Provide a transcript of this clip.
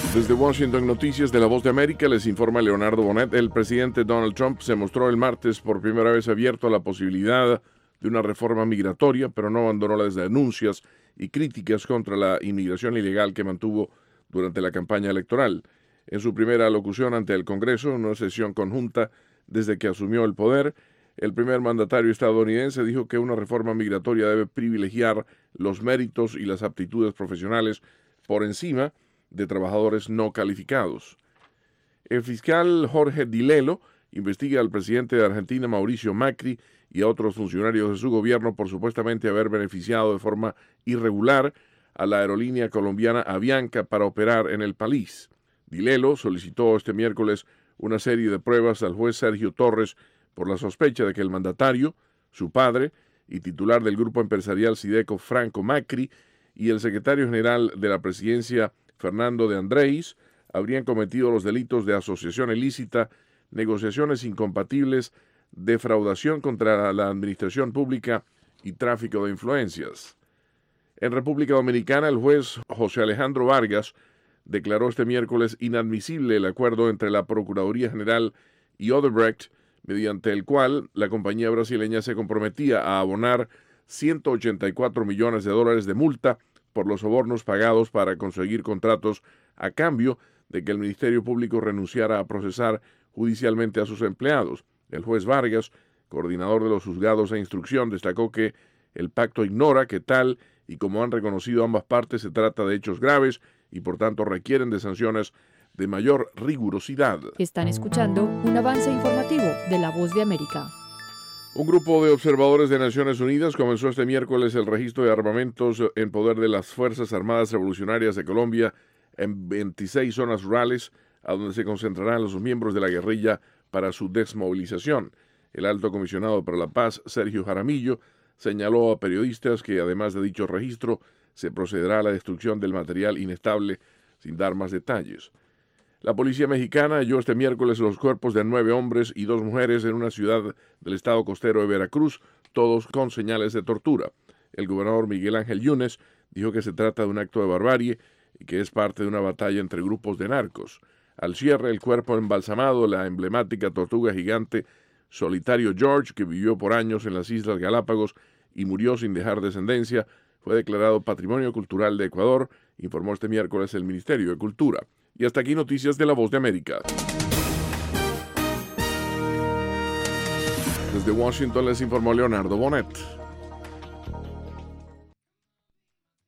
Desde Washington, Noticias de La Voz de América, les informa Leonardo Bonet. El presidente Donald Trump se mostró el martes por primera vez abierto a la posibilidad de una reforma migratoria, pero no abandonó las denuncias y críticas contra la inmigración ilegal que mantuvo durante la campaña electoral. En su primera alocución ante el Congreso, en una sesión conjunta desde que asumió el poder, el primer mandatario estadounidense dijo que una reforma migratoria debe privilegiar los méritos y las aptitudes profesionales por encima de trabajadores no calificados. El fiscal Jorge Dilelo investiga al presidente de Argentina, Mauricio Macri, y a otros funcionarios de su gobierno por supuestamente haber beneficiado de forma irregular a la aerolínea colombiana Avianca para operar en el país. Dilelo solicitó este miércoles una serie de pruebas al juez Sergio Torres por la sospecha de que el mandatario, su padre y titular del grupo empresarial Sideco, Franco Macri, y el secretario general de la presidencia, Fernando de Andrés, habrían cometido los delitos de asociación ilícita, negociaciones incompatibles, defraudación contra la administración pública y tráfico de influencias. En República Dominicana, el juez José Alejandro Vargas declaró este miércoles inadmisible el acuerdo entre la Procuraduría General y Odebrecht, mediante el cual la compañía brasileña se comprometía a abonar $184 millones de multa por los sobornos pagados para conseguir contratos a cambio de que el Ministerio Público renunciara a procesar judicialmente a sus empleados. El juez Vargas, coordinador de los juzgados de instrucción, destacó que el pacto ignora que tal y como han reconocido ambas partes se trata de hechos graves y por tanto requieren de sanciones de mayor rigurosidad. Están escuchando un avance informativo de La Voz de América. Un grupo de observadores de Naciones Unidas comenzó este miércoles el registro de armamentos en poder de las Fuerzas Armadas Revolucionarias de Colombia en 26 zonas rurales, a donde se concentrarán los miembros de la guerrilla para su desmovilización. El alto comisionado para la paz, Sergio Jaramillo, señaló a periodistas que, además de dicho registro, se procederá a la destrucción del material inestable, sin dar más detalles. La policía mexicana halló este miércoles los cuerpos de 9 hombres y 2 mujeres en una ciudad del estado costero de Veracruz, todos con señales de tortura. El gobernador Miguel Ángel Yunes dijo que se trata de un acto de barbarie y que es parte de una batalla entre grupos de narcos. Al cierre, el cuerpo embalsamado, la emblemática tortuga gigante Solitario George, que vivió por años en las Islas Galápagos y murió sin dejar descendencia, fue declarado Patrimonio Cultural de Ecuador, informó este miércoles el Ministerio de Cultura. Y hasta aquí noticias de La Voz de América. Desde Washington les informó Leonardo Bonet.